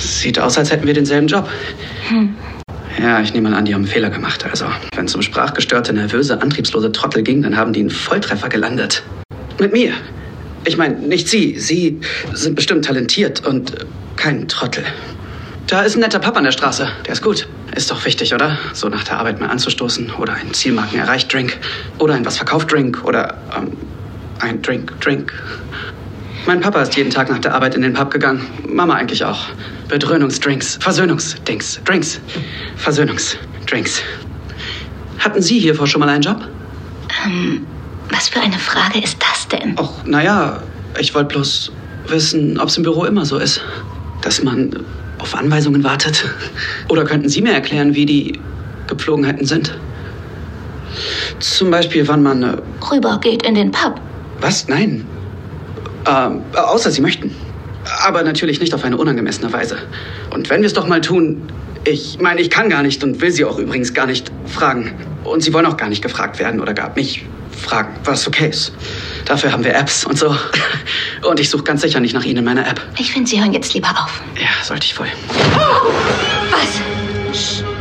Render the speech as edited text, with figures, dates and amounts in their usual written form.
Sieht aus, als hätten wir denselben Job. Ja, ich nehme mal an, die haben einen Fehler gemacht. Also, wenn es um sprachgestörte, nervöse, antriebslose Trottel ging, dann haben die einen Volltreffer gelandet. Mit mir. Ich meine, nicht Sie. Sie sind bestimmt talentiert und kein Trottel. Da ist ein netter Papa an der Straße. Der ist gut. Ist doch wichtig, oder? So nach der Arbeit mal anzustoßen. Oder ein Zielmarken erreicht Drink. Oder ein was verkauft Drink. Oder ein Drink. Mein Papa ist jeden Tag nach der Arbeit in den Pub gegangen. Mama eigentlich auch. Bedröhnungsdrinks. Versöhnungsdings. Drinks. Versöhnungsdrinks. Hatten Sie hiervor schon mal einen Job? Was für eine Frage ist das denn? Och, naja, ich wollte bloß wissen, ob es im Büro immer so ist. Dass man auf Anweisungen wartet. Oder könnten Sie mir erklären, wie die Gepflogenheiten sind? Zum Beispiel, wann man... Rüber geht in den Pub. Was? Nein. Außer Sie möchten. Aber natürlich nicht auf eine unangemessene Weise. Und wenn wir es doch mal tun... Ich meine, ich kann gar nicht und will Sie auch übrigens gar nicht fragen. Und Sie wollen auch gar nicht gefragt werden oder gar mich fragen, was okay ist. Dafür haben wir Apps und so. Und ich suche ganz sicher nicht nach Ihnen in meiner App. Ich finde, Sie hören jetzt lieber auf. Ja, sollte ich wohl. Was?